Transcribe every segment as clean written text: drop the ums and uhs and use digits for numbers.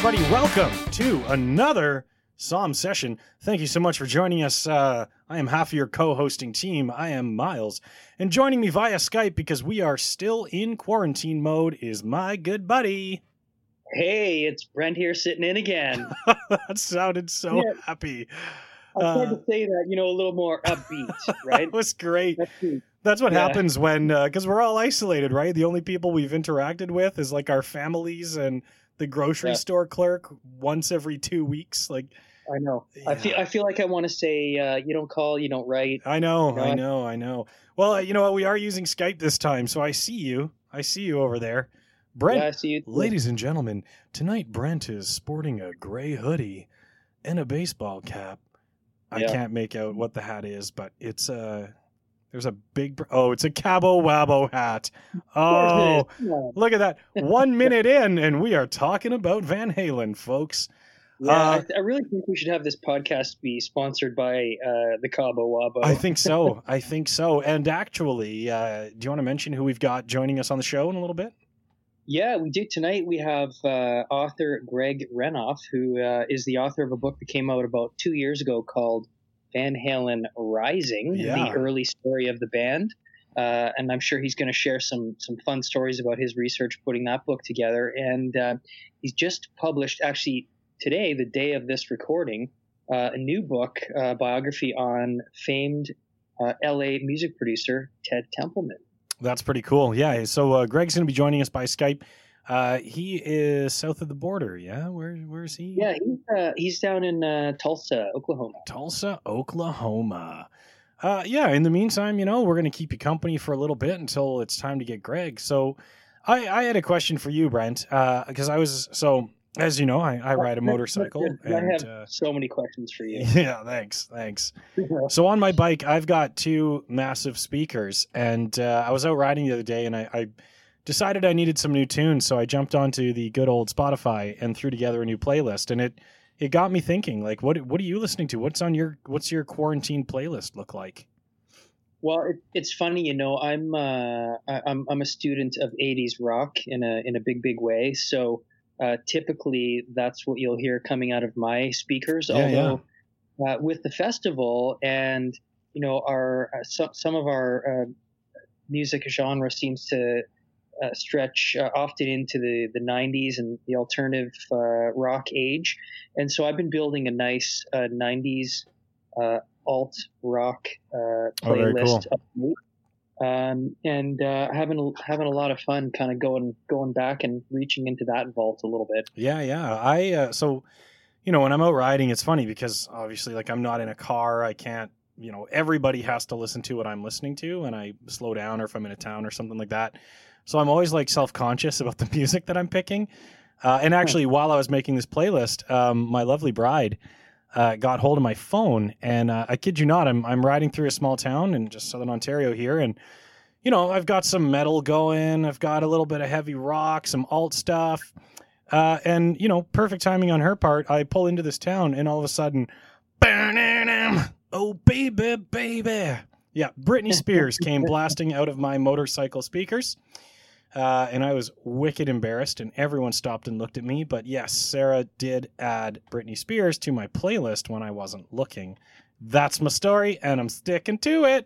everybody. Welcome to another Psalm session. Thank you so much for joining us. I am half of your co-hosting team. I am Miles. And joining me via Skype, because we are still in quarantine mode, is my good buddy. Hey, it's Brent here sitting in again. That sounded so happy. I tried to say that, a little more upbeat, right? That was great. That's what happens when, because we're all isolated, right? The only people we've interacted with is like our families and the grocery store clerk once every 2 weeks. Like, I know. Yeah. I feel like I want to say, you don't call, you don't write. I know. Well, you know what? We are using Skype this time, so I see you. I see you over there. Brent, I see you. Ladies and gentlemen, tonight Brent is sporting a gray hoodie and a baseball cap. I can't make out what the hat is, but it's there's a big, it's a Cabo Wabo hat. Oh, look at that. 1 minute in, and we are talking about Van Halen, folks. Yeah, I really think we should have this podcast be sponsored by the Cabo Wabo. I think so. And actually, do you want to mention who we've got joining us on the show in a little bit? Yeah, we do. Tonight we have author Greg Renoff, who is the author of a book that came out about 2 years ago called Van Halen Rising, the early story of the band. And I'm sure he's going to share some fun stories about his research putting that book together. And he's just published, actually today, the day of this recording, a new book, biography on famed LA music producer Ted Templeman. That's pretty cool. Yeah. So Greg's going to be joining us by Skype. He is south of the border. Yeah. Where is he? Yeah, he's down in Tulsa, Oklahoma. In the meantime, we're going to keep you company for a little bit until it's time to get Greg. So I had a question for you, Brent, because as you know, I ride a motorcycle. I have so many questions for you. Yeah, thanks. So on my bike, I've got two massive speakers, and I was out riding the other day, and I decided I needed some new tunes, so I jumped onto the good old Spotify and threw together a new playlist, and it got me thinking, like, what are you listening to? What's your quarantine playlist look like? Well, it's funny, I'm a student of 80s rock in a big way, so typically that's what you'll hear coming out of my speakers. Although with the festival and some of our music genre seems to stretch often into the 90s and the alternative rock age, and so I've been building a nice 90s alt rock playlist. Cool. And having a lot of fun kind of going back and reaching into that vault a little bit. Yeah. So when I'm out riding, it's funny because obviously, like, I'm not in a car. I can't, everybody has to listen to what I'm listening to, and I slow down, or if I'm in a town or something like that. So I'm always like self-conscious about the music that I'm picking. And actually, while I was making this playlist, my lovely bride got hold of my phone, and I kid you not, I'm riding through a small town in just southern Ontario here, and I've got some metal going, I've got a little bit of heavy rock, some alt stuff, and perfect timing on her part. I pull into this town, and all of a sudden, oh baby, yeah, Britney Spears came blasting out of my motorcycle speakers. And I was wicked embarrassed, and everyone stopped and looked at me. But yes, Sarah did add Britney Spears to my playlist when I wasn't looking. That's my story, and I'm sticking to it.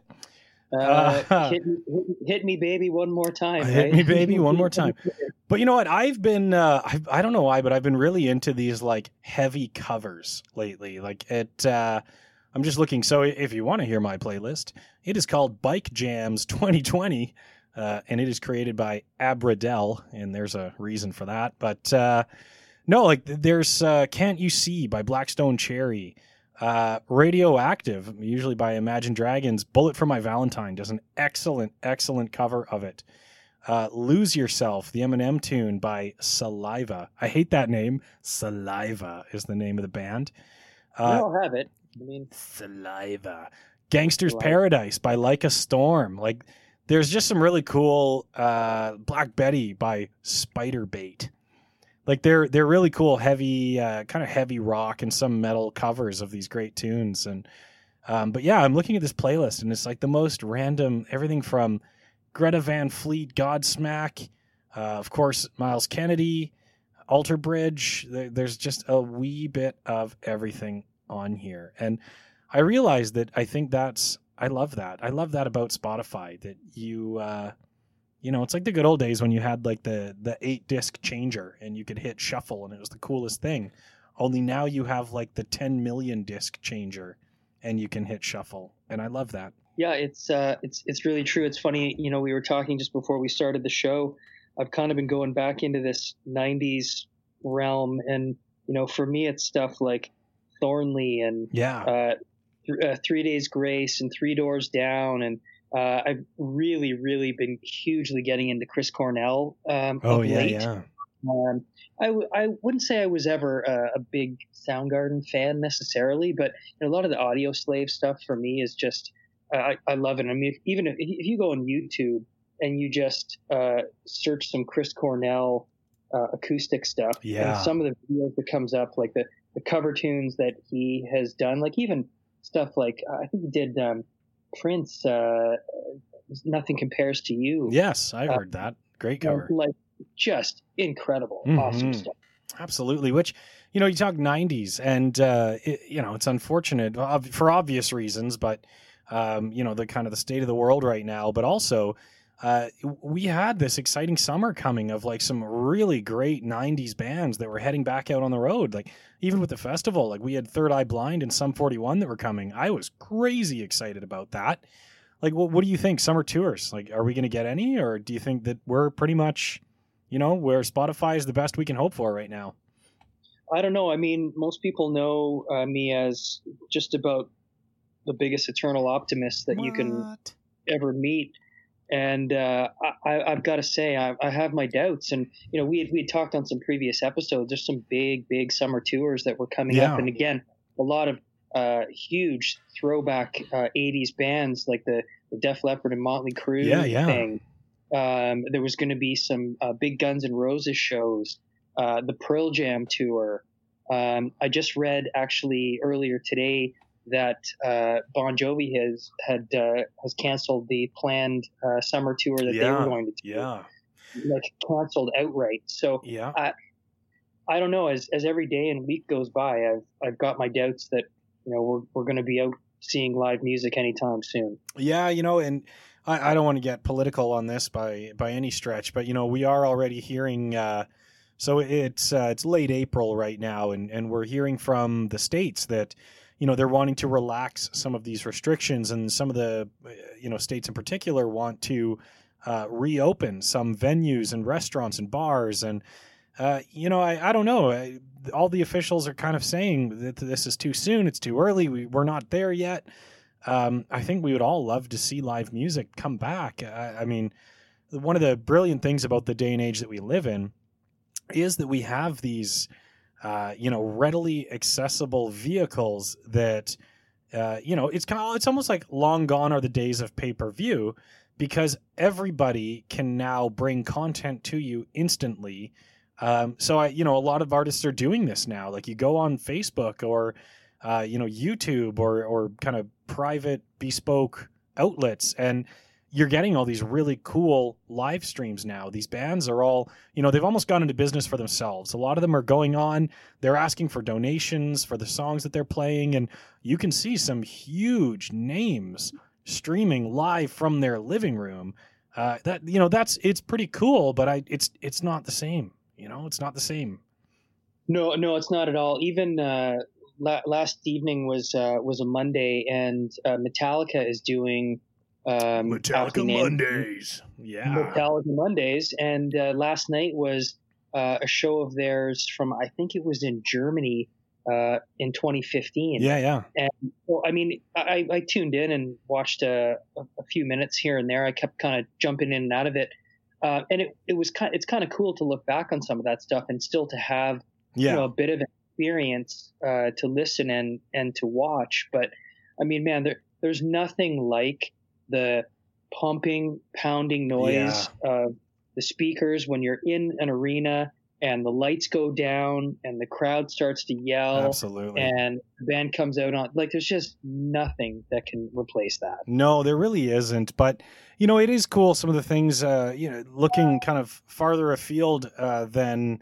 Hit me, baby, one more time. Right? Hit me, baby, one more time. But you know what? I've been, I don't know why, but I've been really into these like heavy covers lately. Like I'm just looking. So if you want to hear my playlist, it is called Bike Jams 2020. And it is created by Abradell, and there's a reason for that. But no, like there's Can't You See by Blackstone Cherry, Radioactive, usually by Imagine Dragons. Bullet for My Valentine does an excellent cover of it. Lose Yourself, the Eminem tune by Saliva. I hate that name. Saliva is the name of the band. I don't have it. Saliva. Gangster's Paradise by Like a Storm. Like, there's just some really cool Black Betty by Spiderbait. Like they're really cool, heavy, kind of heavy rock and some metal covers of these great tunes. And but yeah, I'm looking at this playlist, and it's like the most random, everything from Greta Van Fleet, Godsmack, of course, Miles Kennedy, Alter Bridge. There's just a wee bit of everything on here. And I realized that I love that. I love that about Spotify, that it's like the good old days when you had like the 8-disc changer and you could hit shuffle and it was the coolest thing. Only now you have like the 10 million disc changer and you can hit shuffle. And I love that. Yeah, it's really true. It's funny, we were talking just before we started the show. I've kind of been going back into this 90s realm, and for me it's stuff like Thornley and 3 Days Grace and Three Doors Down, and I've really, really been hugely getting into Chris Cornell of late. Yeah. I wouldn't say I was ever a big Soundgarden fan necessarily, but a lot of the Audio Slave stuff for me is just I love it. I mean, even if you go on YouTube and you just search some Chris Cornell acoustic stuff, and some of the videos that comes up, like the cover tunes that he has done, like even stuff like I think he did Prince, Nothing Compares to You. Yes, I've heard that. Great cover. Like just incredible, awesome stuff. Absolutely. Which, you talk 90s, and it's unfortunate for obvious reasons, but the kind of the state of the world right now, but also we had this exciting summer coming of like some really great 90s bands that were heading back out on the road. Like even with the festival, like we had Third Eye Blind and Sum 41 that were coming. I was crazy excited about that. Like, what do you think? Summer tours, like, are we going to get any, or do you think that we're pretty much, where Spotify is the best we can hope for right now? I don't know. I mean, most people know me as just about the biggest eternal optimist that you can ever meet. And I've got to say, I have my doubts. And, we had talked on some previous episodes. There's some big summer tours that were coming up. And again, a lot of huge throwback 80s bands like the Def Leppard and Motley Crue thing. There was going to be some big Guns N' Roses shows, the Pearl Jam tour. I just read actually earlier today that Bon Jovi has canceled the planned summer tour that they were going to do. Like canceled outright. So I don't know. As every day and week goes by, I've got my doubts that we're going to be out seeing live music anytime soon. Yeah, and I don't want to get political on this by any stretch, but we are already hearing. So it's late April right now, and we're hearing from the states that they're wanting to relax some of these restrictions, and some of the states in particular want to reopen some venues and restaurants and bars, and I don't know. All the officials are kind of saying that this is too soon. It's too early. We're not there yet. I think we would all love to see live music come back. I mean, one of the brilliant things about the day and age that we live in is that we have these, readily accessible vehicles that, it's almost like long gone are the days of pay-per-view, because everybody can now bring content to you instantly. So a lot of artists are doing this now. Like you go on Facebook or, YouTube or kind of private bespoke outlets, and you're getting all these really cool live streams now. These bands are all, they've almost gone into business for themselves. A lot of them are going on, they're asking for donations for the songs that they're playing. And you can see some huge names streaming live from their living room. It's pretty cool, but it's not the same. It's not the same. No, it's not at all. Even last evening was a Monday, and Metallica is doing Metallica Mondays. Yeah, Metallica Mondays. And last night was a show of theirs from, I think it was in Germany in 2015. Yeah. And well, I mean, I tuned in and watched a few minutes here and there. I kept kind of jumping in and out of it. And it's kind of cool to look back on some of that stuff and still to have a bit of experience to listen and to watch. But I mean, man, there's nothing like the pumping, pounding noise of the speakers when you're in an arena and the lights go down and the crowd starts to yell. Absolutely. And the band comes out on, like, there's just nothing that can replace that. No, there really isn't. But, it is cool. Some of the things, looking kind of farther afield than,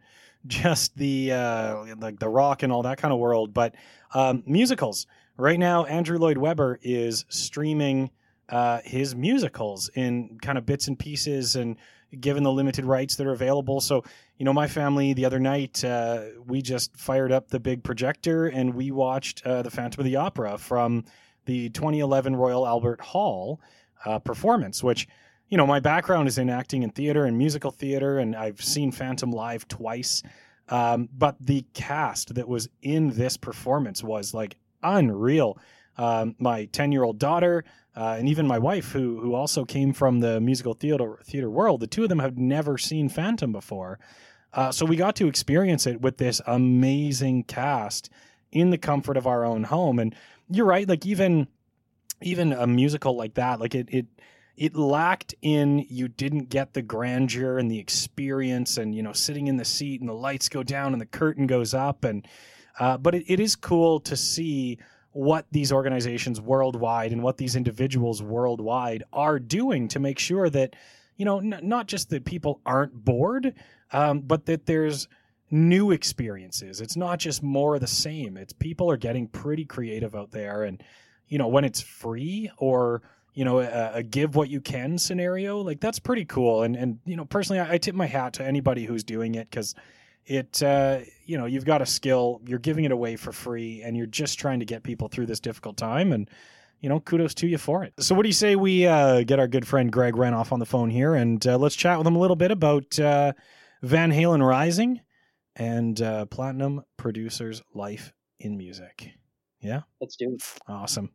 just the like the rock and all that kind of world, but musicals. Right now, Andrew Lloyd Webber is streaming his musicals in kind of bits and pieces, and given the limited rights that are available. So, my family the other night, we just fired up the big projector and we watched The Phantom of the Opera from the 2011 Royal Albert Hall performance, which, my background is in acting and theater and musical theater, and I've seen Phantom live twice. But the cast that was in this performance was like unreal. My 10-year-old daughter, and even my wife, who also came from the musical theater world, the two of them had never seen Phantom before. So we got to experience it with this amazing cast in the comfort of our own home. And you're right, like even a musical like that, like it lacked in, you didn't get the grandeur and the experience and, sitting in the seat and the lights go down and the curtain goes up. And but it is cool to see what these organizations worldwide and what these individuals worldwide are doing to make sure that, not just that people aren't bored, but that there's new experiences. It's not just more of the same. It's people are getting pretty creative out there. And, when it's free or, a give what you can scenario, like that's pretty cool. And personally, I tip my hat to anybody who's doing it, because it, you've got a skill, you're giving it away for free, and you're just trying to get people through this difficult time. And, kudos to you for it. So what do you say we get our good friend Greg Renoff on the phone here, and let's chat with him a little bit about Van Halen Rising and Platinum Producers Life in Music. Yeah? Let's do it. Awesome.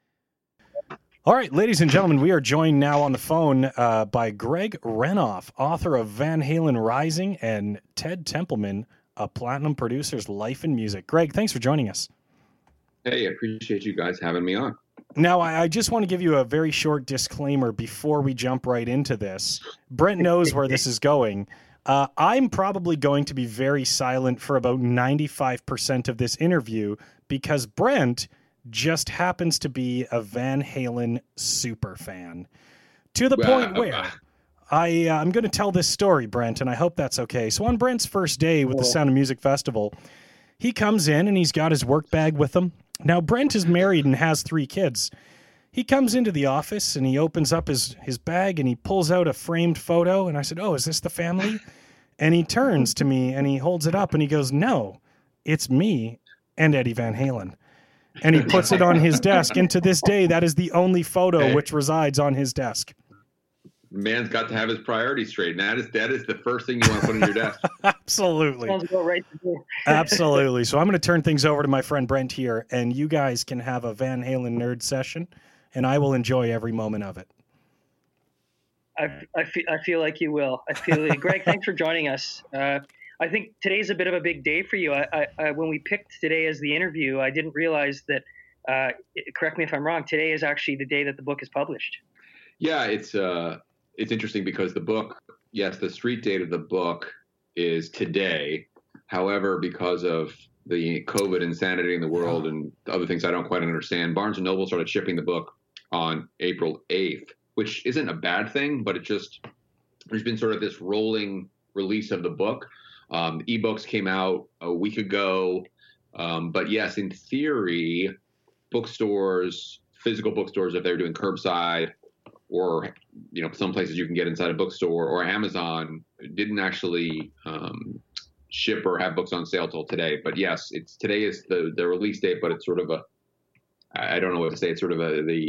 All right, ladies and gentlemen, we are joined now on the phone by Greg Renoff, author of Van Halen Rising, and Ted Templeman, a Platinum Producer's Life in Music. Greg, thanks for joining us. Hey, I appreciate you guys having me on. Now, I just want to give you a very short disclaimer before we jump right into this. Brent knows where this is going. I'm probably going to be very silent for about 95% of this interview because Brent just happens to be a Van Halen super fan, to the point where I'm going to tell this story, Brent, and I hope that's okay. So on Brent's first day with the Sound of Music Festival, he comes in and he's got his work bag with him. Now, Brent is married and has 3 kids. He comes into the office and he opens up his bag and he pulls out a framed photo. And I said, "Oh, is this the family?" And he turns to me and he holds it up and he goes, "No, it's me and Eddie Van Halen." And he puts it on his desk. And to this day, that is the only photo which resides on his desk. Man's got to have his priorities straight. And that is the first thing you want to put on your desk. Absolutely. Sounds about right to do. Absolutely. So I'm going to turn things over to my friend Brent here, and you guys can have a Van Halen nerd session, and I will enjoy every moment of it. I feel like you will. I feel like, Greg, thanks for joining us. I think today's a bit of a big day for you. When we picked today as the interview, I didn't realize that, correct me if I'm wrong, today is actually the day that the book is published. Yeah, it's interesting because the book, yes, the street date of the book is today. However, because of the COVID insanity in the world and other things I don't quite understand, Barnes & Noble started shipping the book on April 8th, which isn't a bad thing, but there's been sort of this rolling release of the book. Ebooks came out a week ago. But yes, in theory, bookstores, physical bookstores, if they're doing curbside, or some places you can get inside a bookstore, or Amazon, didn't actually ship or have books on sale till today. But yes, today is the release date, but it's sort of I don't know what to say. It's sort of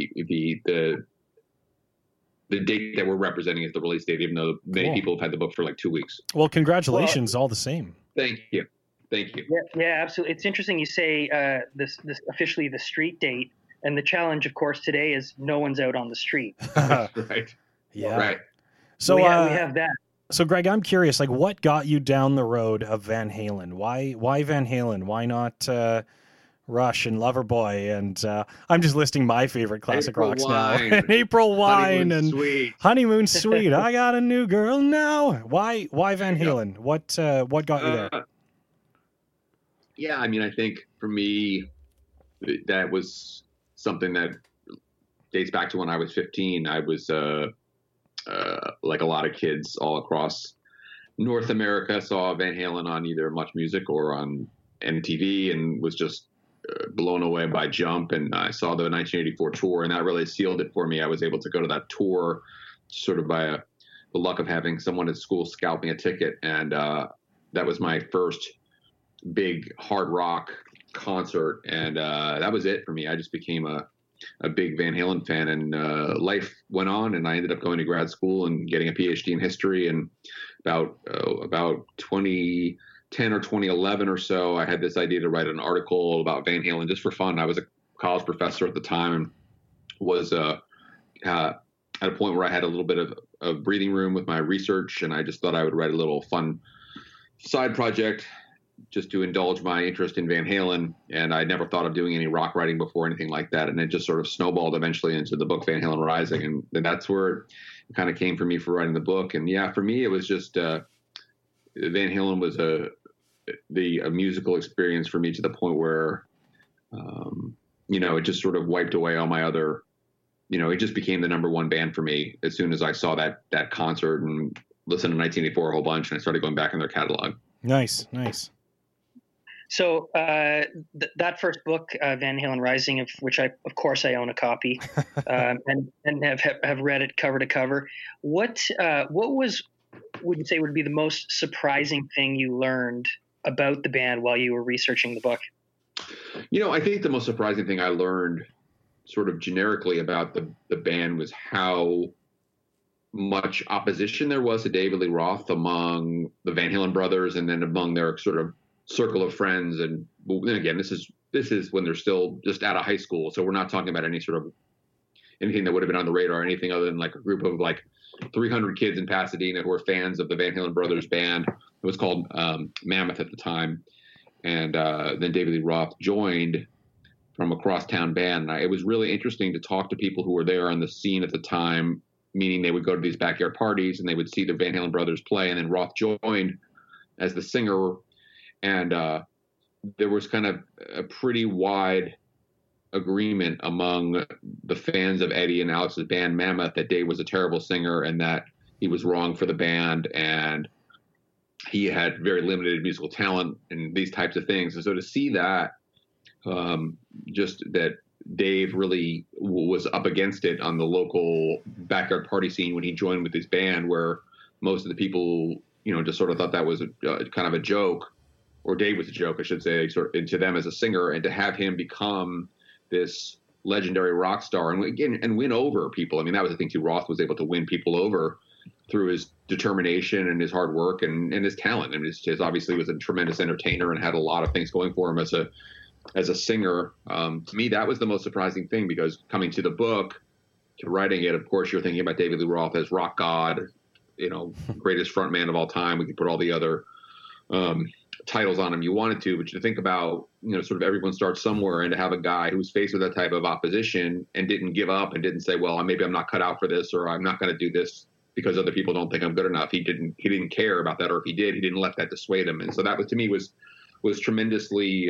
the date that we're representing is the release date, even though many people have had the book for like 2 weeks. Well, congratulations, all the same. Thank you. Yeah, absolutely. It's interesting you say this officially the street date, and the challenge, of course, today is no one's out on the street. Right. Yeah. Right. So we have that. So, Greg, I'm curious, like, what got you down the road of Van Halen? Why Van Halen? Why not Rush and Loverboy? And I'm just listing my favorite classic April rocks Wine. now. And April Wine Honeymoon and Suite. Honeymoon Suite. I got a new girl now. Why Van Halen? What got you there? Yeah, I mean, I think for me, that was something that dates back to when I was 15. I was like a lot of kids all across North America, saw Van Halen on either Much Music or on MTV, and was just blown away by Jump. And I saw the 1984 tour, and that really sealed it for me. I was able to go to that tour sort of by the luck of having someone at school scalp me a ticket. And that was my first big hard rock concert. And that was it for me. I just became a big Van Halen fan, and life went on, and I ended up going to grad school and getting a PhD in history. And about 2010 or 2011 or so, I had this idea to write an article about Van Halen just for fun. I was a college professor at the time, and was at a point where I had a little bit of breathing room with my research, and I just thought I would write a little fun side project just to indulge my interest in Van Halen. And I never thought of doing any rock writing before, anything like that. And it just sort of snowballed eventually into the book Van Halen Rising. And that's where it kind of came for me for writing the book. And yeah, for me, it was just Van Halen was a musical experience for me, to the point where, it just sort of wiped away all my other, it just became the number one band for me as soon as I saw that concert and listened to 1984 a whole bunch, and I started going back in their catalog. Nice. So that first book, Van Halen Rising, of which of course I own a copy, and have read it cover to cover. What would you say would be the most surprising thing you learned about the band while you were researching the book? I think the most surprising thing I learned, sort of generically, about the band was how much opposition there was to David Lee Roth among the Van Halen brothers, and then among their sort of circle of friends. And then again, this is when they're still just out of high school, so we're not talking about anything that would have been on the radar, or anything other than like a group of like 300 kids in Pasadena who were fans of the Van Halen brothers band. It was called Mammoth at the time, and then David Lee Roth joined from a crosstown band. And it was really interesting to talk to people who were there on the scene at the time, meaning they would go to these backyard parties and they would see the Van Halen brothers play, and then Roth joined as the singer. And there was kind of a pretty wide agreement among the fans of Eddie and Alex's band Mammoth that Dave was a terrible singer, and that he was wrong for the band, and he had very limited musical talent and these types of things. And so to see that, just that Dave really was up against it on the local backyard party scene when he joined with his band, where most of the people, just sort of thought that was kind of a joke, or Dave was a joke, I should say, sort of, to them as a singer, and to have him become this legendary rock star and win over people. I mean, that was the thing too. Roth was able to win people over through his determination and his hard work and his talent. I mean, his obviously was a tremendous entertainer and had a lot of things going for him as a singer. To me, that was the most surprising thing, because coming to the book, to writing it, of course, you're thinking about David Lee Roth as rock god, greatest frontman of all time. We could put all the other titles on him you wanted to, but to think about, sort of everyone starts somewhere, and to have a guy who was faced with that type of opposition and didn't give up and didn't say, well, maybe I'm not cut out for this, or I'm not going to do this because other people don't think I'm good enough. He didn't care about that, or if he did, he didn't let that dissuade him. And so that was, to me, was tremendously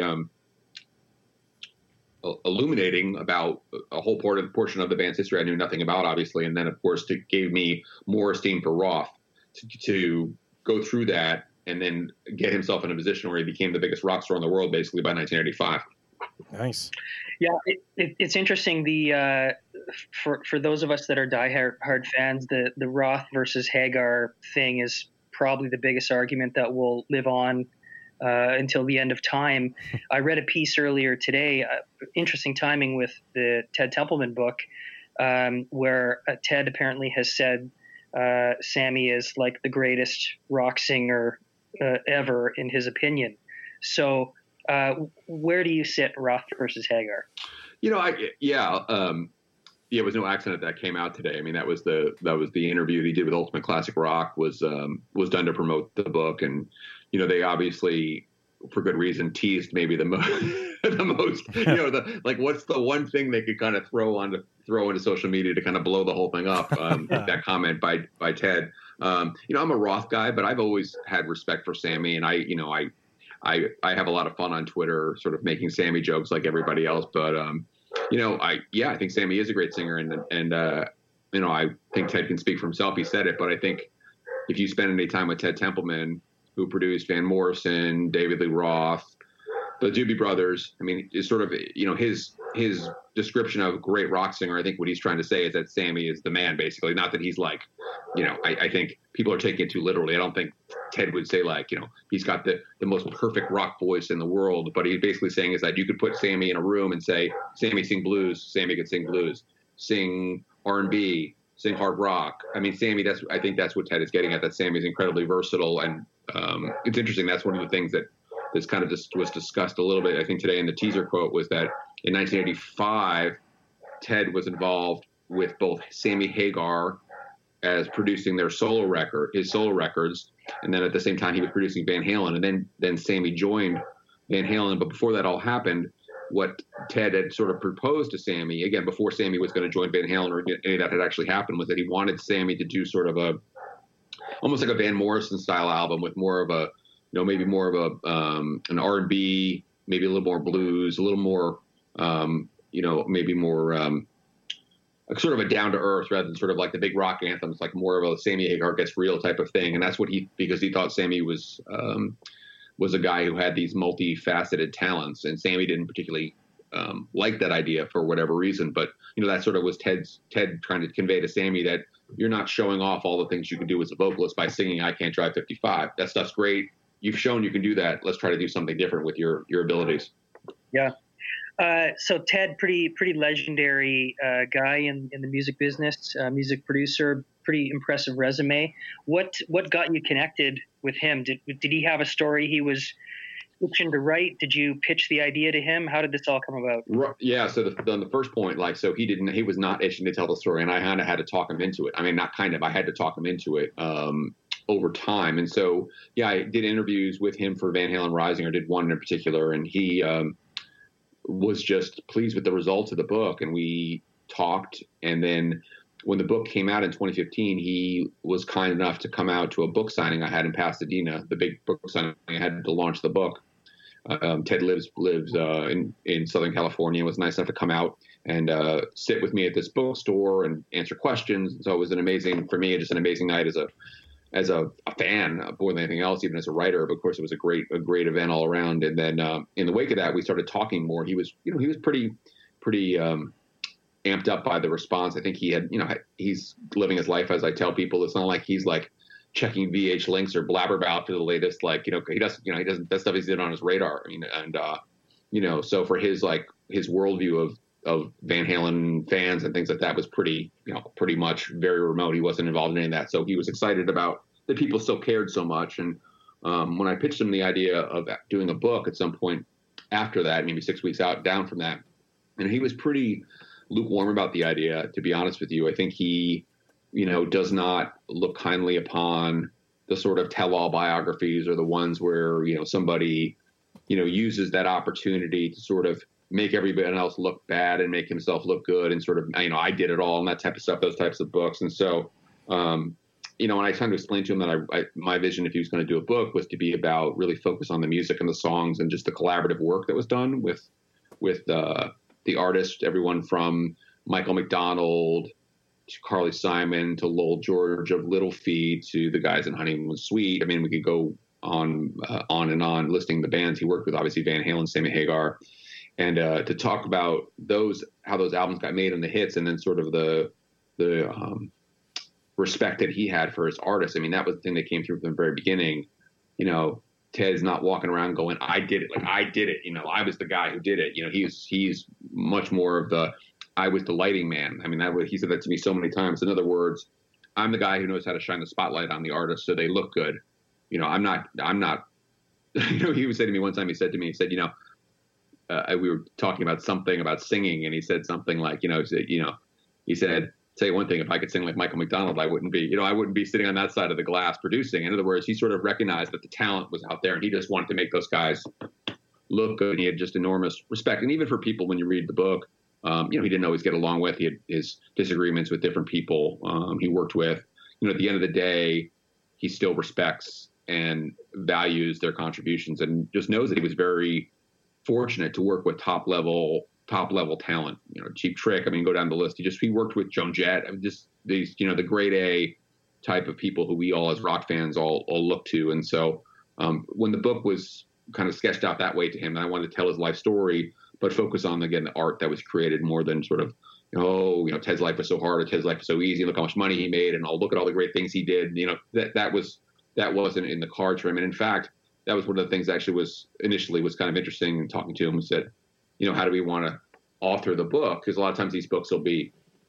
illuminating about a whole portion of the band's history I knew nothing about, obviously. And then, of course, it gave me more esteem for Roth to go through that and then get himself in a position where he became the biggest rock star in the world, basically, by 1985. Nice. Yeah, it's interesting. For those of us that are diehard fans, the Roth versus Hagar thing is probably the biggest argument that will live on until the end of time. I read a piece earlier today, interesting timing with the Ted Templeman book, where Ted apparently has said Sammy is like the greatest rock singer ever, in his opinion. So where do you sit, Roth versus Hagar? It was no accident that came out today. I mean, that was the interview he did with Ultimate Classic Rock was done to promote the book. And, they obviously, for good reason, teased maybe the most, what's the one thing they could kind of throw into social media to kind of blow the whole thing up. That comment by Ted. I'm a Roth guy, but I've always had respect for Sammy, and I have a lot of fun on Twitter, sort of making Sammy jokes like everybody else. But I think Sammy is a great singer, and I think Ted can speak for himself. He said it, but I think if you spend any time with Ted Templeman, who produced Van Morrison, David Lee Roth, the Doobie Brothers, I mean, is sort of, his description of a great rock singer. I think what he's trying to say is that Sammy is the man, basically. Not that he's like, I think people are taking it too literally. I don't think Ted would say like, he's got the most perfect rock voice in the world. But he's basically saying is that you could put Sammy in a room and say, Sammy, sing blues. Sammy could sing blues, sing R&B, sing hard rock. I mean, Sammy, I think that's what Ted is getting at, that Sammy's incredibly versatile. And it's interesting. That's one of the things that this kind of just was discussed a little bit, I think, today in the teaser quote, was that in 1985, Ted was involved with both Sammy Hagar as producing his solo records, and then at the same time he was producing Van Halen, and then Sammy joined Van Halen. But before that all happened, what Ted had sort of proposed to Sammy, again, before Sammy was going to join Van Halen or any of that had actually happened, was that he wanted Sammy to do sort of almost like a Van Morrison style album with more of a, maybe more of an R&B, maybe a little more blues, a little more, maybe more sort of a down to earth rather than sort of like the big rock anthems, like more of a Sammy Hagar Gets Real type of thing. And that's what because he thought Sammy was a guy who had these multifaceted talents, and Sammy didn't particularly like that idea for whatever reason. But that sort of was Ted trying to convey to Sammy that you're not showing off all the things you can do as a vocalist by singing "I Can't Drive 55." That stuff's great. You've shown you can do that. Let's try to do something different with your abilities. Yeah. So Ted, pretty legendary guy in the music business, music producer, pretty impressive resume. What got you connected with him? Did he have a story he was itching to write? Did you pitch the idea to him? How did this all come about? Yeah. So on the first point, he was not itching to tell the story, and I kind of had to talk him into it. I mean, not kind of, I had to talk him into it. Over time. And so, I did interviews with him for Van Halen Rising, or did one in particular. And he was just pleased with the results of the book. And we talked. And then when the book came out in 2015, he was kind enough to come out to a book signing I had in Pasadena, the big book signing I had to launch the book. Ted lives in Southern California, and was nice enough to come out and sit with me at this bookstore and answer questions. So it was an amazing night as a fan more than anything else, even as a writer. But of course, it was a great event all around. And then in the wake of that, we started talking more. He was pretty amped up by the response. I think he had, he's living his life as I tell people. It's not like he's like checking VH links or Blabbermouth for the latest, he doesn't, that stuff isn't on his radar. I mean, and so for his worldview of Van Halen fans and things like that was pretty much very remote. He wasn't involved in any of that. So he was excited about that people still cared so much. And when I pitched him the idea of doing a book at some point after that, maybe 6 weeks down from that, and he was pretty lukewarm about the idea, to be honest with you. I think he, does not look kindly upon the sort of tell-all biographies, or the ones where, somebody, uses that opportunity to sort of make everybody else look bad and make himself look good, and sort of, I did it all and that type of stuff, those types of books. And so, when I tried to explain to him that my vision, if he was going to do a book, was to be about really focus on the music and the songs and just the collaborative work that was done with the artists, everyone from Michael McDonald to Carly Simon to Lowell George of Little Feat to the guys in Honeymoon Suite. I mean, we could go on and on listing the bands he worked with, obviously Van Halen, Sammy Hagar. And to talk about how those albums got made and the hits, and then sort of the respect that he had for his artists. I mean, that was the thing that came through from the very beginning. Ted's not walking around going, "I did it," I did it. I was the guy who did it. He's much more of the, I was the lighting man. I mean, he said that to me so many times. In other words, I'm the guy who knows how to shine the spotlight on the artist so they look good. I'm not. He would say to me one time. He said, we were talking about something about singing, and he said something like, he said, "Say one thing, if I could sing like Michael McDonald, I wouldn't be sitting on that side of the glass producing." In other words, he sort of recognized that the talent was out there, and he just wanted to make those guys look good. And he had just enormous respect. And even for people, when you read the book, he didn't always get along with. He had his disagreements with different people he worked with. At the end of the day, he still respects and values their contributions, and just knows that he was very fortunate to work with top level talent. Cheap Trick. I mean, go down the list. He worked with Joan Jett. I mean, just these, the grade A type of people who we all as rock fans all look to. And so when the book was kind of sketched out that way to him, I wanted to tell his life story, but focus on, again, the art that was created more than sort of, Ted's life was so hard, or Ted's life was so easy. Look how much money he made, and look at all the great things he did. That wasn't in the cards for him. And in fact, that was one of the things actually was kind of interesting in talking to him, and said, how do we want to author the book? Because a lot of times these books will be,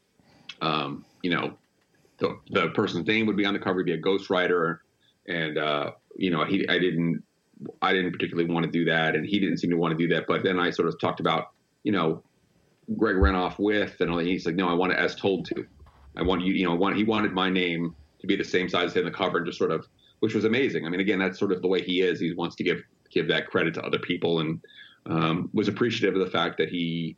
the person's name would be on the cover, he'd be a ghostwriter, and I didn't particularly want to do that, and he didn't seem to want to do that. But then I sort of talked about, Greg Renoff and he's like, no, I want it as told to. I want you, he wanted my name to be the same size as in the cover, and just sort of, which was amazing. I mean, again, that's sort of the way he is. He wants to give that credit to other people, and was appreciative of the fact that he,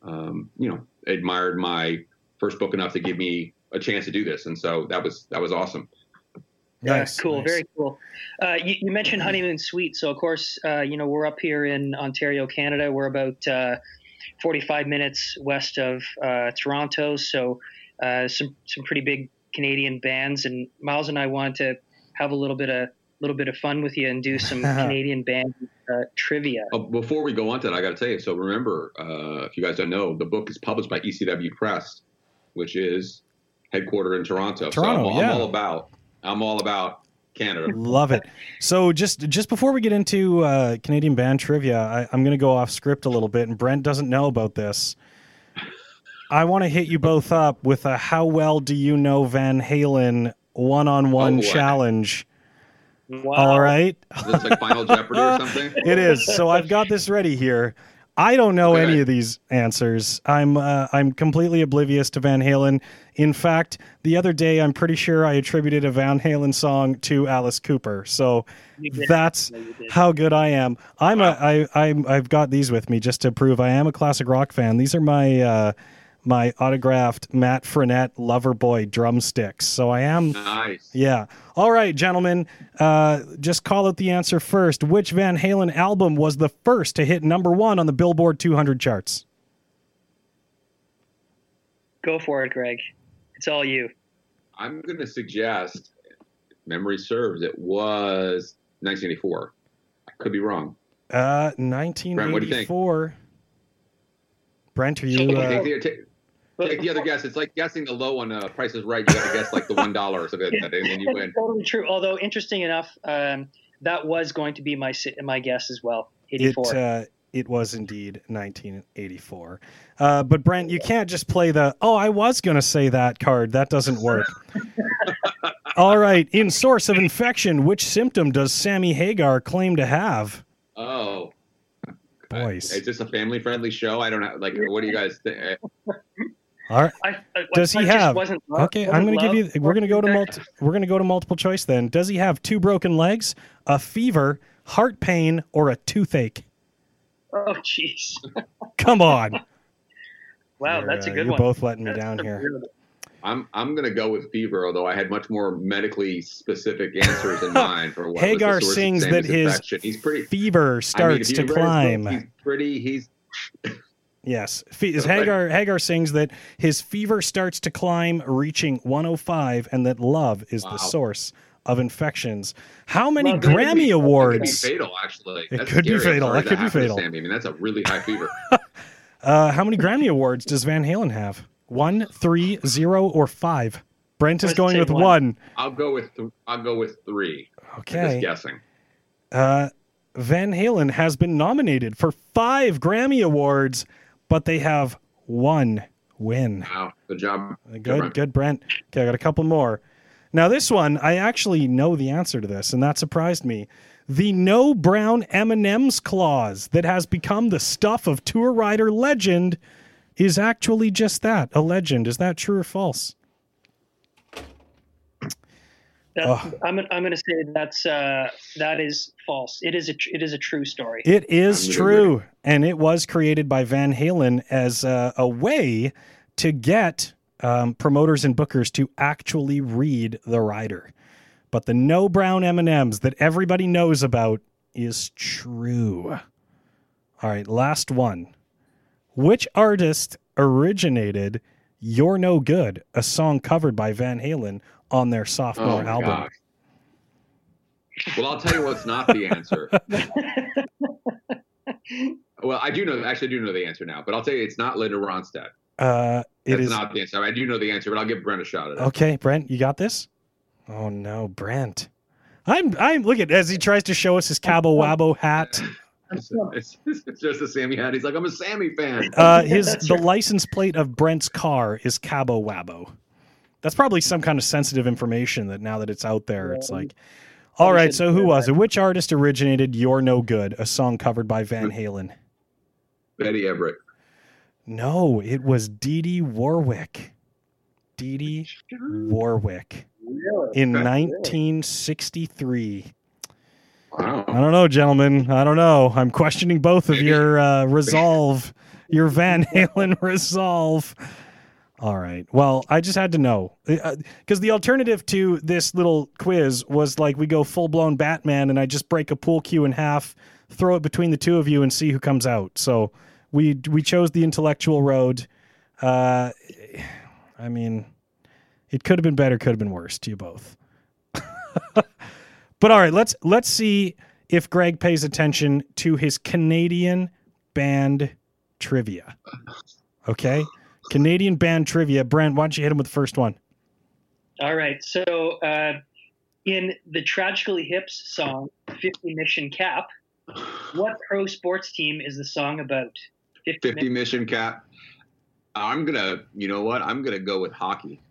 admired my first book enough to give me a chance to do this. And so that was awesome. Nice, cool. Nice. Very cool. You mentioned Honeymoon Suite. So of course, we're up here in Ontario, Canada. We're about 45 minutes west of Toronto. So some pretty big Canadian bands, and Miles and I wanted to have a little bit of fun with you and do some Canadian band trivia. Before we go on to that, I got to tell you. So remember, if you guys don't know, the book is published by ECW Press, which is headquartered in Toronto. So I'm all about Canada. Love it. So just before we get into Canadian band trivia, I'm going to go off script a little bit, and Brent doesn't know about this. I want to hit you both up with a how well do you know Van Halen one-on-one challenge. Wow. All right. Is this like Final Jeopardy or something? It is. So I've got this ready here. I don't know any of these answers. I'm completely oblivious to Van Halen. In fact, the other day, I'm pretty sure I attributed a Van Halen song to Alice Cooper. So that's how good I am. I've got these with me just to prove I am a classic rock fan. These are my my autographed Matt Frenette Loverboy drumsticks. So I am. Nice. Yeah. All right, gentlemen. Just call out the answer first. Which Van Halen album was the first to hit #1 on the Billboard 200 charts? Go for it, Greg. It's all you. I'm going to suggest, if memory serves, it was 1984. I could be wrong. 1984. Brent, what do you think? Brent, are you... Take the other guess. It's like guessing the low on Price is Right. You got to guess like the $1 or something, and then you win. Totally true. Although interesting enough, that was going to be my guess as well. 84. It was indeed 1984. But Brent, you can't just play the I was going to say that card. That doesn't work. All right. In Source of Infection, which symptom does Sammy Hagar claim to have? Oh. Boys. Is this a family-friendly show? I don't know. Like, what do you guys think? All right. Does he have? Okay, I'm going to give you. We're going to go to We're going to go to multiple choice then. Does he have 2 broken legs, a fever, heart pain, or a toothache? Oh, jeez. Come on. Wow, that's a good you're one. You're both letting me down here. I'm going to go with fever, although I had much more medically specific answers in mind for what Hagar was the source sings of that his fever starts to climb. Yes. Hagar sings that his fever starts to climb, reaching 105, and that love is the source of infections. How many Grammy Awards? It could be fatal, actually. It could be fatal. That could be fatal. I mean, that's a really high fever. How many Grammy Awards does Van Halen have? 1, 3, 0, or 5? Brent is going with 1. I'll go with 3. Okay. I'm just guessing. Van Halen has been nominated for 5 Grammy Awards, but they have 1 win. Wow. Good job. Good, Brent. Okay, I got a couple more. Now, this one, I actually know the answer to this, and that surprised me. The no brown M&M's clause that has become the stuff of tour rider legend is actually just that, a legend. Is that true or false? I'm going to say that is false. It is a true story. It is true, and it was created by Van Halen as a way to get promoters and bookers to actually read the rider. But the no brown M&Ms that everybody knows about is true. All right, last one. Which artist originated You're No Good, a song covered by Van Halen on their sophomore album. Gosh. Well, I'll tell you what's not the answer. Well, I do know the answer now, but I'll tell you it's not Linda Ronstadt. It's not the answer. I do know the answer, but I'll give Brent a shot at it. Okay, Brent, you got this? Oh no, Brent. I'm look at as he tries to show us his Cabo Wabo hat. It's just a Sammy hat. He's like, I'm a Sammy fan. The license plate of Brent's car is Cabo Wabo. That's probably some kind of sensitive information that now that it's out there, it's like, all right, so who was it? Which artist originated You're No Good, a song covered by Van Halen? Betty Everett. No, it was Dee Dee Warwick. Dee Dee Warwick. In 1963. Wow. I don't know, gentlemen. I don't know. I'm questioning both of your resolve, your Van Halen resolve. All right. Well, I just had to know. Because the alternative to this little quiz was like we go full-blown Batman and I just break a pool cue in half, throw it between the two of you and see who comes out. So we chose the intellectual road. I mean, it could have been better, could have been worse to you both. But all right, let's see if Greg pays attention to his Canadian band trivia. Okay? Canadian band trivia. Brent, why don't you hit him with the first one? All right. So in the Tragically Hip's song, 50 Mission Cap, what pro sports team is the song about? 50 Mission Cap. I'm going to go with hockey.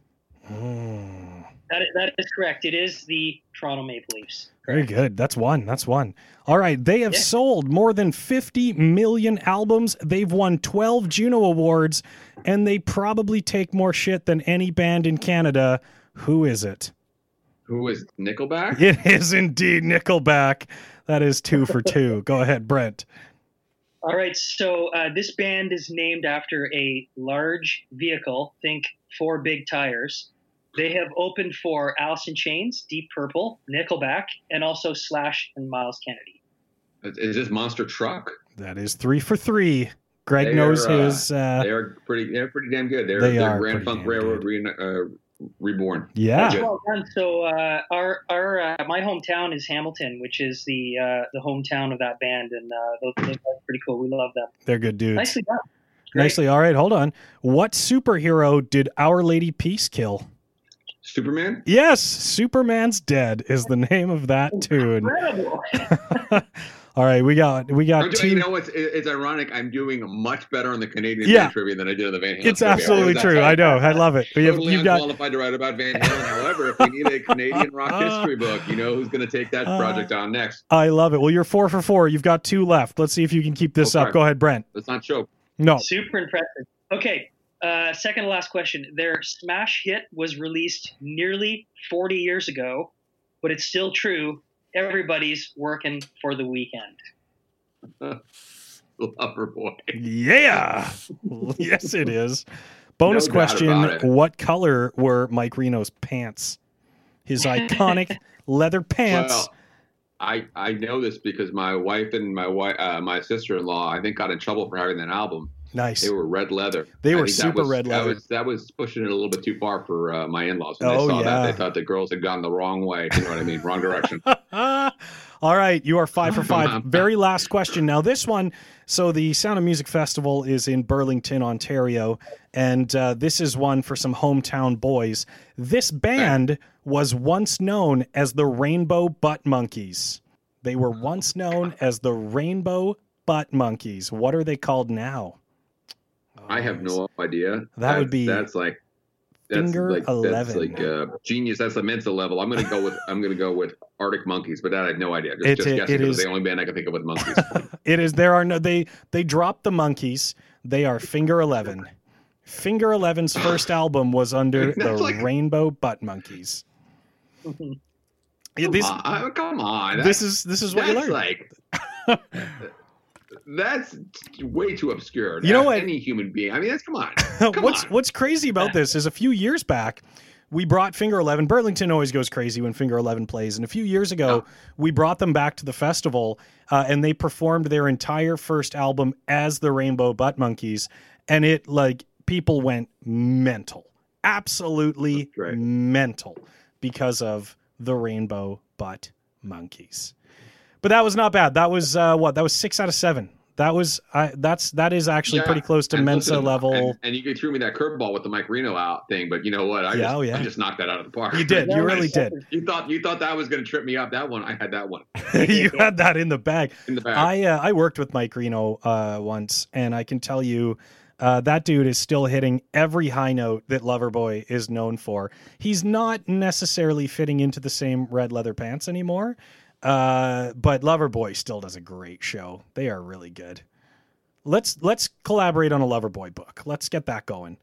That is correct. It is the Toronto Maple Leafs. Very good. That's one. All right. They have sold more than 50 million albums. They've won 12 Juno Awards, and they probably take more shit than any band in Canada. Who is it? Who is Nickelback? It is indeed Nickelback. That is 2 for 2. Go ahead, Brent. All right. So this band is named after a large vehicle. Think 4 big tires. They have opened for Alice in Chains, Deep Purple, Nickelback, and also Slash and Miles Kennedy. Is this Monster Truck? That is 3 for 3. Greg knows his. They're pretty damn good. They're Grand Funk Railroad reborn. Yeah. Well done. So our my hometown is Hamilton, which is the hometown of that band, and those guys are pretty cool. We love them. They're good dudes. Nicely done. Nicely. All right, hold on. What superhero did Our Lady Peace kill? Superman? Yes, Superman's Dead is the name of that tune. Incredible. All right, we got two. You know, it's ironic. I'm doing much better on the Canadian band trivia than I did on the Van Halen. It's absolutely true. I know. I love it. Totally unqualified to write about Van Halen. However, if we need a Canadian rock history book, you know who's going to take that project on next. I love it. Well, you're 4 for 4. You've got 2 left. Let's see if you can keep this up. Go ahead, Brent. Let's not choke. No. Super impressive. Okay. Second to last question. Their smash hit was released nearly 40 years ago, but it's still true. Everybody's working for the weekend. Loverboy. Yeah. Yes, it is. Bonus question. What color were Mike Reno's pants? His iconic leather pants. Well, I know this because my wife and my sister-in-law, I think, got in trouble for having that album. Nice. They were red leather. They were super red leather. That was pushing it a little bit too far for my in-laws. When they saw that, they thought the girls had gone the wrong way. You know what I mean? Wrong direction. All right. You are 5 for 5. Very last question. Now, this one. So the Sound of Music Festival is in Burlington, Ontario. And this is one for some hometown boys. This band was once known as the Rainbow Butt Monkeys. They were once known as the Rainbow Butt Monkeys. What are they called now? I have no idea. That's like Finger 11. That's like genius. That's the Mensa level. I'm gonna go with Arctic Monkeys, but that I had no idea. Just guessing. It was the only band I can think of with monkeys. It is. There are no. They dropped the monkeys. They are Finger 11. Finger 11's first album was under the Rainbow Butt Monkeys. Come on. This is what you learn. Like, that's way too obscure. You know what? Any human being. I mean, come on. What's crazy about this is a few years back, we brought Finger 11. Burlington always goes crazy when Finger 11 plays. And a few years ago, we brought them back to the festival, and they performed their entire first album as the Rainbow Butt Monkeys. And it, like, people went mental. Absolutely mental. because of the Rainbow Butt Monkeys. But that was not bad. That was that was 6 out of 7. That is actually pretty close to Mensa level. And you threw me that curveball with the Mike Reno out thing, but you know what? I just knocked that out of the park. You did. You really did. You thought that was going to trip me up. That one, I had that one. You had that in the bag. In the bag. I worked with Mike Reno once, and I can tell you that dude is still hitting every high note that Loverboy is known for. He's not necessarily fitting into the same red leather pants anymore. But Loverboy still does a great show. They are really good. Let's collaborate on a Loverboy book. Let's get that going.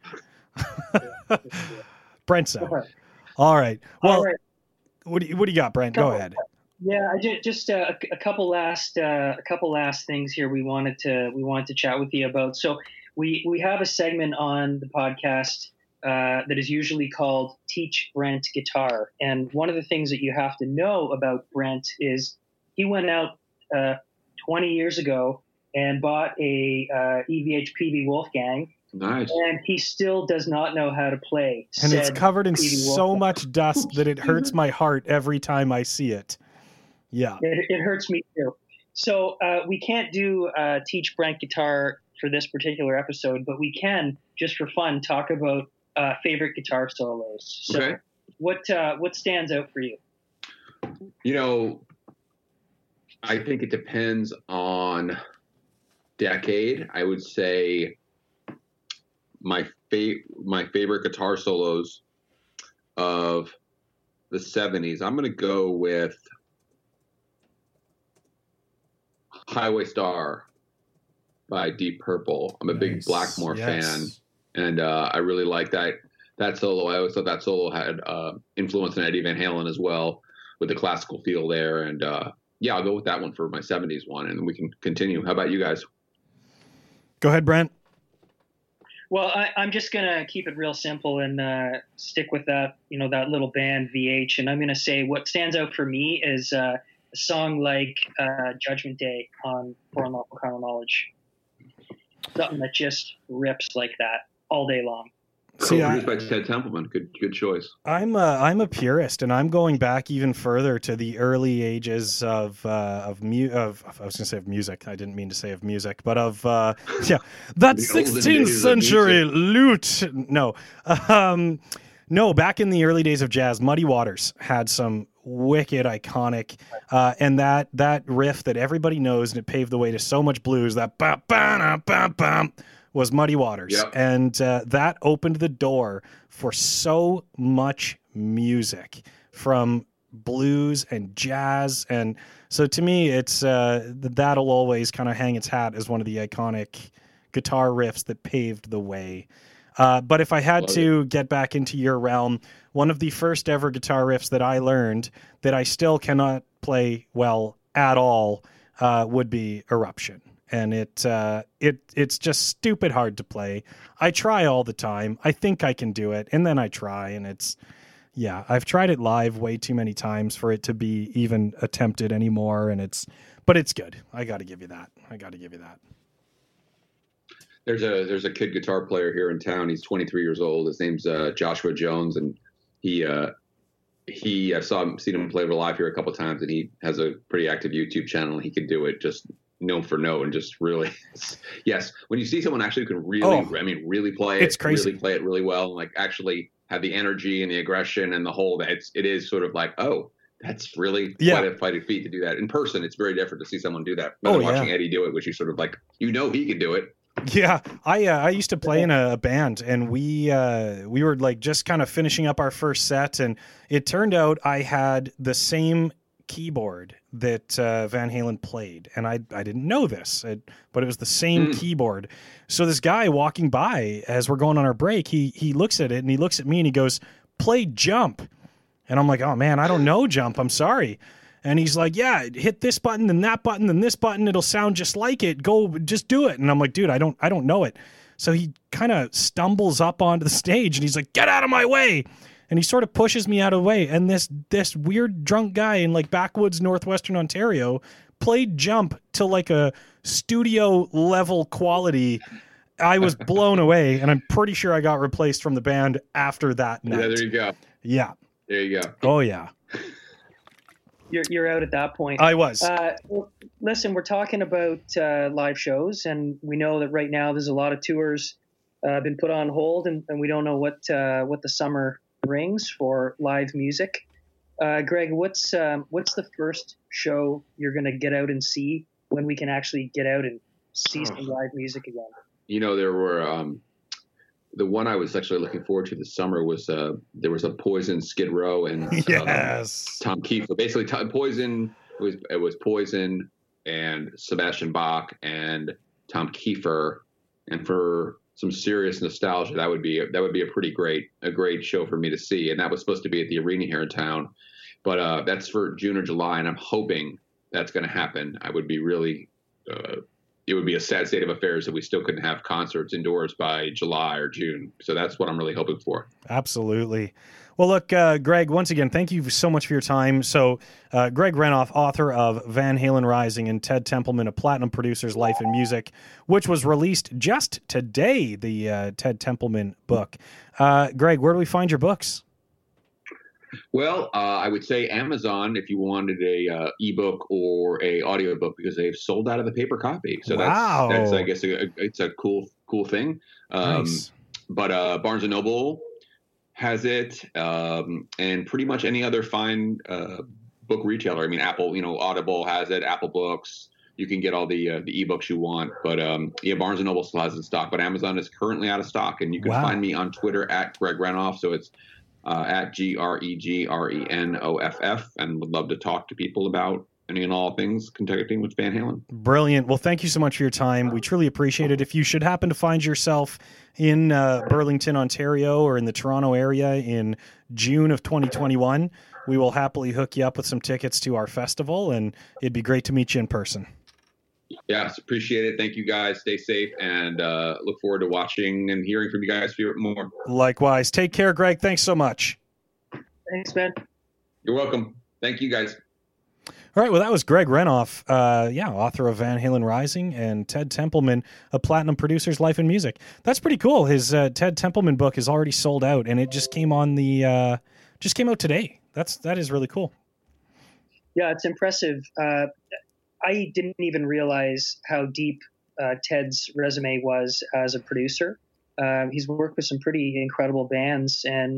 Brent's out. All right. Well, all right. What do you got, Brent? Go ahead. Yeah, just a couple last things here we wanted to chat with you about. So we have a segment on the podcast that is usually called Teach Brent Guitar. And one of the things that you have to know about Brent is he went out 20 years ago and bought a EVH PV Wolfgang. Nice. And he still does not know how to play. And it's covered in so much dust that it hurts my heart every time I see it. Yeah. It hurts me too. So we can't do Teach Brent Guitar for this particular episode, but we can, just for fun, talk about favorite guitar solos. So okay. What stands out for you? You know, I think it depends on decade. I would say my favorite guitar solos of the 70s. I'm going to go with Highway Star by Deep Purple. I'm a big Blackmore fan. And I really like that solo. I always thought that solo had influence in Eddie Van Halen as well, with the classical feel there. And I'll go with that one for my 70s one, and we can continue. How about you guys? Go ahead, Brent. Well, I'm just going to keep it real simple and stick with that, that little band VH. And I'm going to say what stands out for me is a song like Judgment Day on For Unlawful Carnal Knowledge. Something that just rips like that all day long. See, produced by Ted Templeman. Good choice. I'm a purist, and I'm going back even further to the early ages of I was going to say of music. I didn't mean to say of music, but of that 16th century lute. No, back in the early days of jazz, Muddy Waters had some wicked, iconic, and that riff that everybody knows, and it paved the way to so much blues. That bam bam bam bam was Muddy Waters. Yep. And that opened the door for so much music from blues and jazz. And so to me, it's that'll always kind of hang its hat as one of the iconic guitar riffs that paved the way. But if I had to get back into your realm, one of the first ever guitar riffs that I learned that I still cannot play well at all would be Eruption. And it's just stupid hard to play. I try all the time. I think I can do it, and then I try, and I've tried it live way too many times for it to be even attempted anymore. But it's good. I got to give you that. There's a kid guitar player here in town. He's 23 years old. His name's Joshua Jones, and I've seen him play live here a couple of times, and he has a pretty active YouTube channel. He can do it just note for note, and just really, yes. When you see someone actually who can really play it, it's crazy. Really play it really well, and like actually have the energy and the aggression and the whole, it is sort of like, oh, that's really quite a feat to do that in person. It's very different to see someone do that. Watching Eddie do it, which you sort of like, he can do it. Yeah, I used to play in a band, and we were like just kind of finishing up our first set, and it turned out I had the same keyboard that Van Halen played, and I didn't know this, but it was the same keyboard. So this guy walking by as we're going on our break, he looks at it, and he looks at me, and he goes, "Play Jump," and I'm like, "Oh man, I don't know Jump. I'm sorry." And he's like, "Yeah, hit this button, then that button, then this button. It'll sound just like it. Go, just do it." And I'm like, "Dude, I don't know it." So he kind of stumbles up onto the stage, and he's like, "Get out of my way!" And he sort of pushes me out of the way. And this weird drunk guy in like backwoods northwestern Ontario played Jump to like a studio level quality. I was blown away, and I'm pretty sure I got replaced from the band after that night. Yeah, there you go. Yeah. There you go. Oh yeah. You're out at that point. I was. Well, listen, we're talking about live shows, and we know that right now there's a lot of tours been put on hold, and we don't know what the summer brings for live music. Greg, what's the first show you're going to get out and see when we can actually get out and see some live music again? There were the one I was actually looking forward to this summer was there was a Poison, Skid Row, and yes, Tom Kiefer. Basically, Poison was Poison and Sebastian Bach and Tom Kiefer, and for some serious nostalgia, that would be a pretty great show for me to see. And that was supposed to be at the arena here in town, but that's for June or July, and I'm hoping that's going to happen. I would be really. It would be a sad state of affairs if we still couldn't have concerts indoors by July or June. So that's what I'm really hoping for. Absolutely. Well, look, Greg, once again, thank you so much for your time. So Greg Renoff, author of Van Halen Rising, and Ted Templeman, A Platinum Producer's Life in Music, which was released just today, the Ted Templeman book. Greg, where do we find your books? Well, I would say Amazon if you wanted a ebook or a audiobook, because they've sold out of the paper copy. So wow. that's I guess it's a cool thing. Nice. But Barnes and Noble has it, and pretty much any other fine book retailer. I mean, Apple, Audible has it, Apple Books. You can get all the ebooks you want, but Barnes and Noble still has it in stock. But Amazon is currently out of stock, and you can find me on Twitter at Greg Renoff. So it's at GREGRENOFF, and would love to talk to people about any and all things contacting with Van Halen. Brilliant. Well, thank you so much for your time. We truly appreciate it. If you should happen to find yourself in Burlington, Ontario, or in the Toronto area in June of 2021, we will happily hook you up with some tickets to our festival, and it'd be great to meet you in person. Yes, appreciate it. Thank you guys. Stay safe, and look forward to watching and hearing from you guys more. Likewise. Take care, Greg. Thanks so much. Thanks, man. You're welcome. Thank you, guys. All right, well, that was Greg Renoff, author of Van Halen Rising, and Ted Templeman, A Platinum Producer's Life in Music. That's pretty cool. His Ted Templeman book is already sold out, and it just came out today. That is really cool. Yeah, it's impressive. I didn't even realize how deep Ted's resume was as a producer. He's worked with some pretty incredible bands, and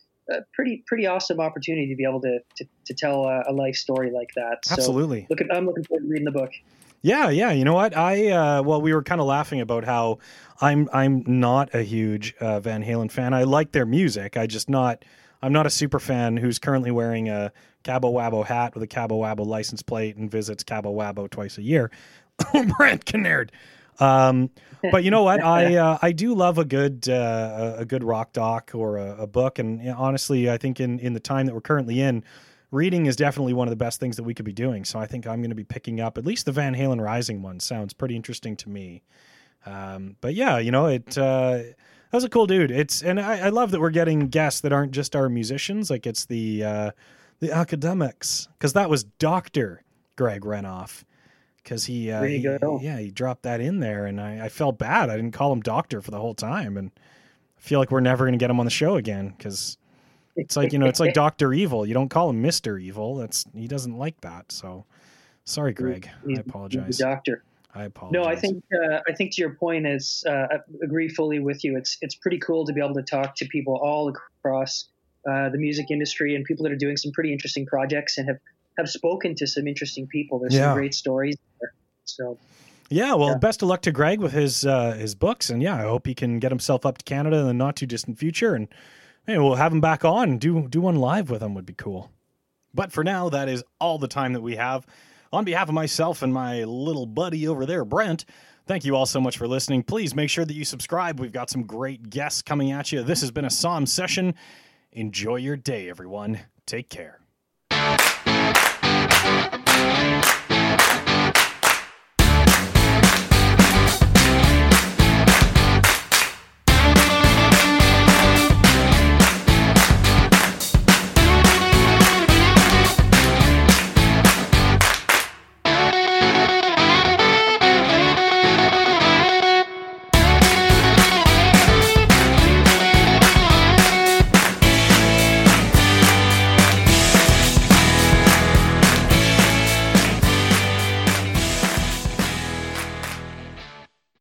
pretty awesome opportunity to be able to tell a life story like that. Absolutely. So I'm looking forward to reading the book. Yeah. You know what? We were kind of laughing about how I'm not a huge Van Halen fan. I like their music. I'm not a super fan who's currently wearing a Cabo Wabo hat with a Cabo Wabo license plate and visits Cabo Wabo twice a year. Brent Kinnaird. But you know what? I do love a good rock doc or a book. And honestly, I think in the time that we're currently in, reading is definitely one of the best things that we could be doing. So I think I'm going to be picking up at least the Van Halen Rising one. Sounds pretty interesting to me. But yeah, that was a cool dude. I love that we're getting guests that aren't just our musicians. Like it's the academics, because that was Dr. Greg Renoff. Because he dropped that in there, and I felt bad. I didn't call him doctor for the whole time, and I feel like we're never going to get him on the show again, because it's like, it's like Dr. Evil. You don't call him Mr. Evil. He doesn't like that. So sorry, Greg. I apologize. He's the doctor. I apologize. No, I think to your point is I agree fully with you. It's pretty cool to be able to talk to people all across the music industry, and people that are doing some pretty interesting projects and have spoken to some interesting people. There's some great stories there. So best of luck to Greg with his books, and I hope he can get himself up to Canada in the not too distant future, and we'll have him back on and do one live with him. Would be cool. But for now, that is all the time that we have. On behalf of myself and my little buddy over there, Brent, thank you all so much for listening. Please make sure that you subscribe. We've got some great guests coming at you. This has been a Psalm session. Enjoy your day, everyone. Take care.